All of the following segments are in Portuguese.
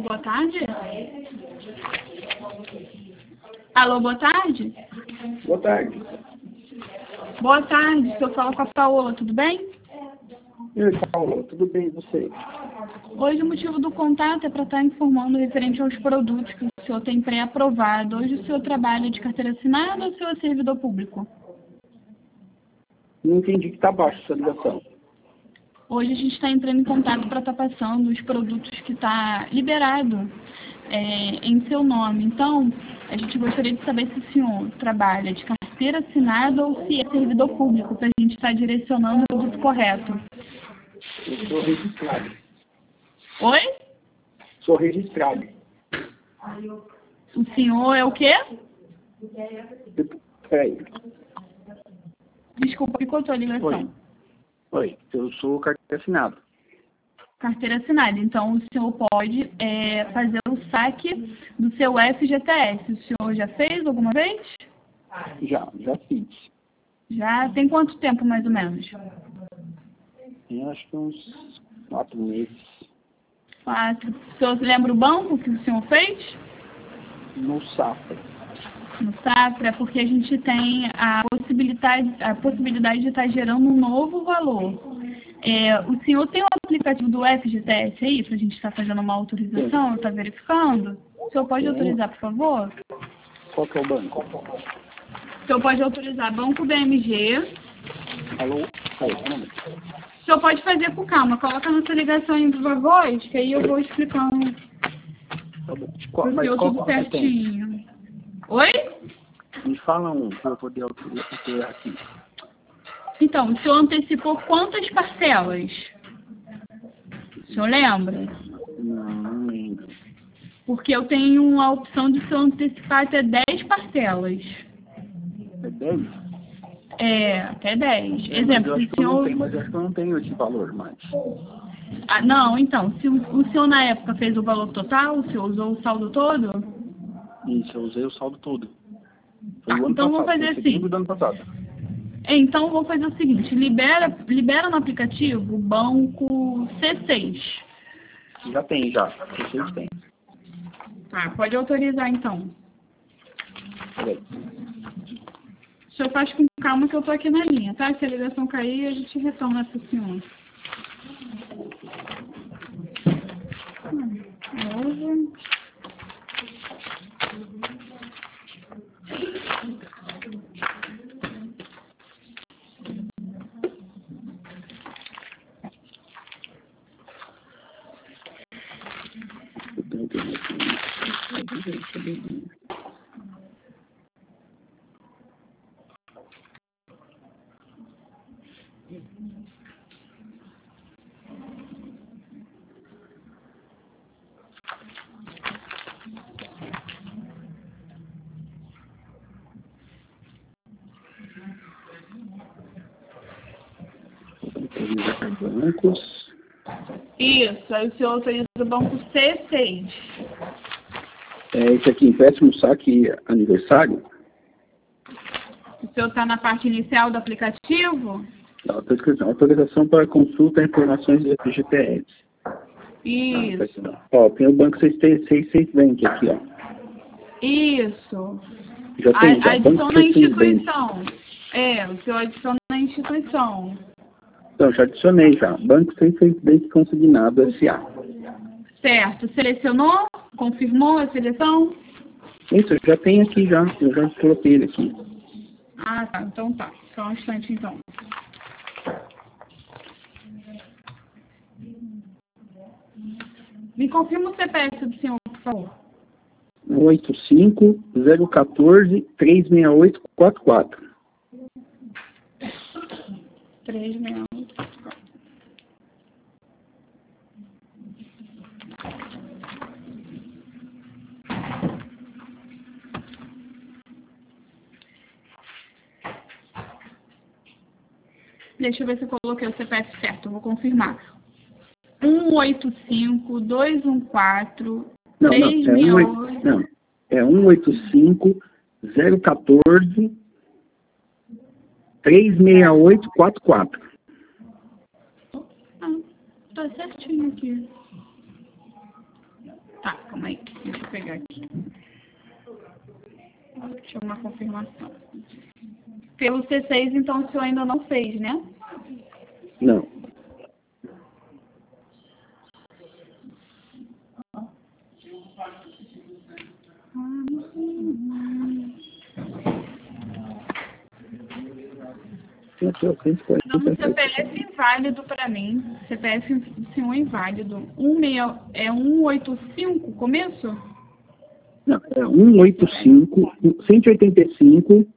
boa tarde. Alô, boa tarde. Boa tarde. Boa tarde, o senhor fala com a Paola, tudo bem? E aí, Paulo, tudo bem e você? Hoje o motivo do contato é para estar informando referente aos produtos que o senhor tem pré-aprovado. Hoje o senhor trabalha de carteira assinada ou o senhor é servidor público? Não entendi que está baixo essa ligação. Hoje a gente está entrando em contato para estar passando os produtos que está liberado em seu nome. Então, a gente gostaria de saber se o senhor trabalha de carteira assinada ou se é servidor público, para a gente estar direcionando o produto correto. Eu sou registrado. Oi? Sou registrado. O senhor é o quê? Peraí. Desculpa, picotou a ligação. Oi, eu sou carteira assinado. Carteira assinada. Então, o senhor pode fazer o saque do seu FGTS. O senhor já fez alguma vez? Já fiz. Já tem quanto tempo, mais ou menos? Eu acho que uns 4 meses. 4. O senhor se lembra o banco que o senhor fez? No Safra. No Safra, porque a gente tem a possibilidade de estar gerando um novo valor. O senhor tem o aplicativo do FGTS aí, para a gente estar fazendo uma autorização, está verificando? O senhor pode autorizar, por favor? Qual que é o banco? O senhor pode autorizar Banco BMG. Alô? O senhor pode fazer com calma. Coloca na sua ligação em viva voz, que aí eu vou explicando para o senhor tudo certinho. Oi? Me fala um para eu poder autorizar aqui. Então, o senhor antecipou quantas parcelas? O senhor lembra? Não lembro. Porque eu tenho a opção de o senhor antecipar até 10 parcelas. É 10? Até 10. Exemplo, se o senhor... Mas eu acho que eu não tenho esse valor mais. Ah, não, então, se o senhor na época fez o valor total, o senhor usou o saldo todo? Isso, eu usei o saldo todo. Foi o ano Então passado, vamos fazer assim. Do ano passado. Então vou fazer o seguinte, libera no aplicativo o banco C6. Já tem, já. Vocês têm. Tá, pode autorizar então. Peraí. O senhor faz com calma que eu tô aqui na linha, tá? Se a ligação cair, a gente retorna para o senhor. Bancos. Isso, aí o senhor autoriza o banco C6. Esse aqui, empréstimo saque aniversário. O senhor está na parte inicial do aplicativo? Autorização para consulta e informações do FGTS. Isso. Tem o banco 66 Bank aqui, ó. Isso. Já tem, já. Adiciona a instituição. O senhor adiciona a instituição. Então, já adicionei já. Banco 66 Bank Consignado S.A. Certo. Selecionou? Confirmou a seleção? Isso, eu já tenho aqui já. Eu já coloquei ele aqui. Ah, tá. Então tá. Só um instante, então. Me confirma o CPF do senhor, por favor. 85-014-36844. 368. Deixa eu ver se eu coloquei o CPF certo, eu vou confirmar. 185-214-368. Não, é 185-014-36844. Ah, tá certinho aqui. Tá, calma aí. Deixa eu pegar aqui. Deixa eu uma confirmação. Pelo C6, então, o senhor ainda não fez, né? Não. Dando CPF inválido para mim. CPF do senhor inválido. 185, começo? Não, é 185, 185.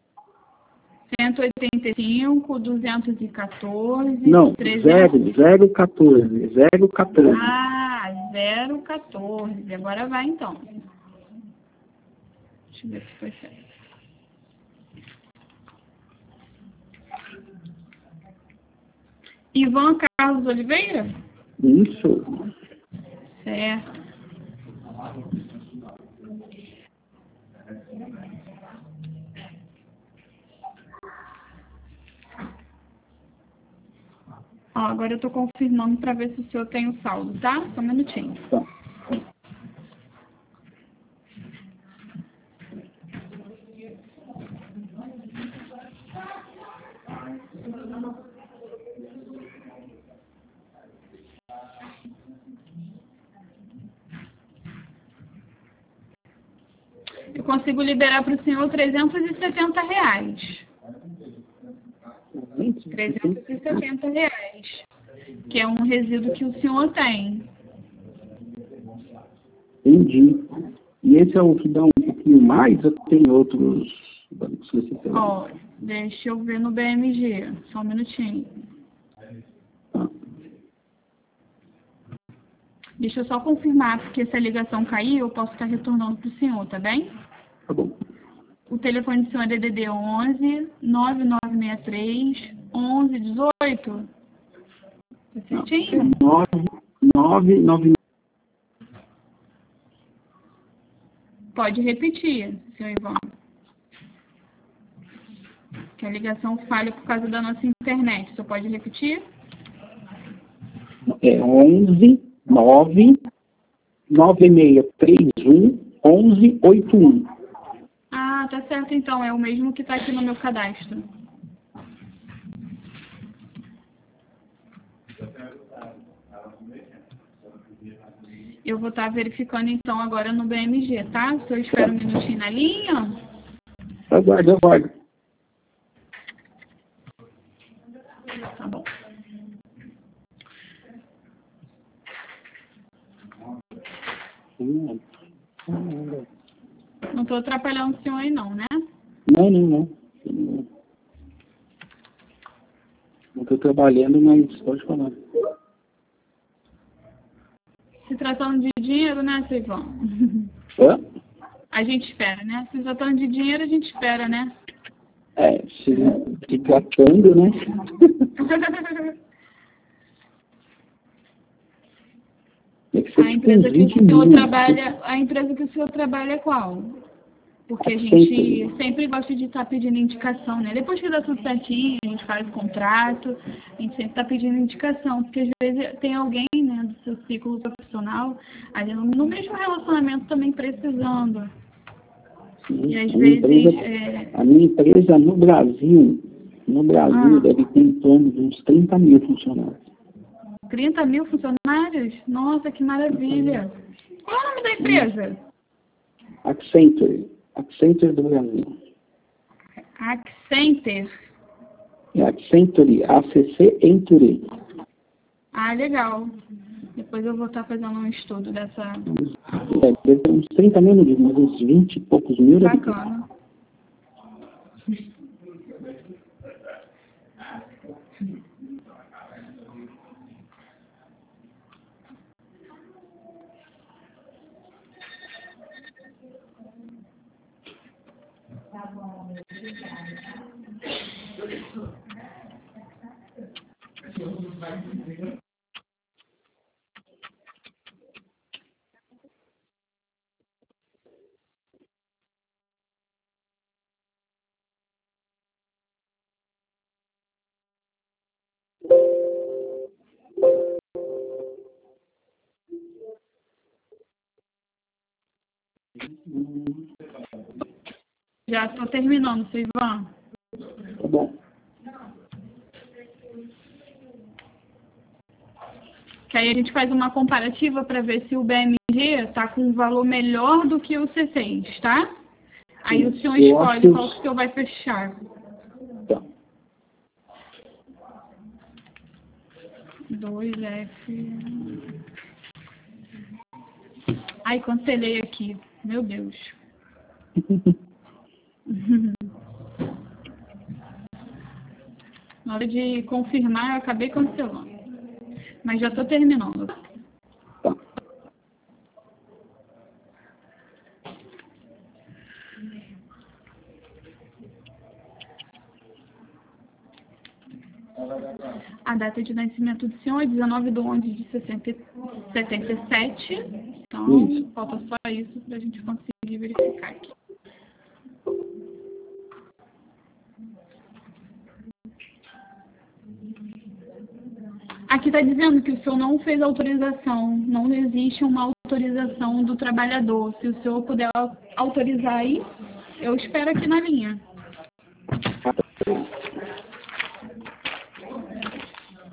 185, 214. Não, 300. 014. 014. Ah, 014. Agora vai então. Deixa eu ver se foi certo. Ivan Carlos Oliveira? Isso. Certo. Ó, agora eu estou confirmando para ver se o senhor tem o saldo, tá? Só um minutinho. Tá. Eu consigo liberar para o senhor R$ 370. R$ 370, que é um resíduo que o senhor tem. Entendi. E esse é o que dá um pouquinho mais ou tem outros bancos que você tem? Ó, deixa eu ver no BMG. Só um minutinho. Tá. Deixa eu só confirmar, porque se a ligação cair, eu posso estar retornando para o senhor, tá bem? Tá bom. O telefone do senhor é DDD 11 9963 1118. Tá certinho? 999. Pode repetir, senhor Ivan. Que a ligação falha por causa da nossa internet. O senhor pode repetir? É 11 9 9631 1181. Ah, tá certo então. É o mesmo que está aqui no meu cadastro. Eu vou estar verificando então agora no BMG, tá? O senhor espera um minutinho na linha? Aguardo. Tá bom. Não estou atrapalhando o senhor aí não, né? Não. Não estou trabalhando, mas pode falar. Se tratando de dinheiro, né, seu Ivan? Hã? A gente espera, né? Se tratando de dinheiro, a gente espera, né? Se tratando, né? A empresa que o senhor trabalha, a empresa que o senhor trabalha é qual? Porque a gente sempre gosta de estar pedindo indicação, né? Depois que dá tudo certinho, a gente faz o contrato, a gente sempre está pedindo indicação, porque às vezes tem alguém, né, do seu ciclo profissional, ali no mesmo relacionamento também precisando. Sim, E às vezes... a minha empresa no Brasil deve ter em torno de uns 30 mil funcionários. 30 mil funcionários? Nossa, que maravilha! Qual é o nome da empresa? Accenture do Brasil. Accenture. Accenture, ACC-Enture. Ah, legal. Depois eu vou estar fazendo um estudo dessa... Deve ter uns 30 mil, mas uns 20 e poucos mil. Bacana. Já estou terminando, Ivan. Tá bom. Que aí a gente faz uma comparativa para ver se o BMG está com um valor melhor do que o C6, tá? Aí o senhor escolhe qual que o senhor vai fechar. Tá. 2F. Ai, cancelei aqui. Meu Deus. Na hora de confirmar, eu acabei cancelando. Mas já estou terminando. Tá. A data de nascimento do senhor é 19/11/77. Então, Isso. falta só isso para a gente conseguir verificar aqui. Aqui está dizendo que o senhor não fez autorização, não existe uma autorização do trabalhador. Se o senhor puder autorizar aí, eu espero aqui na linha.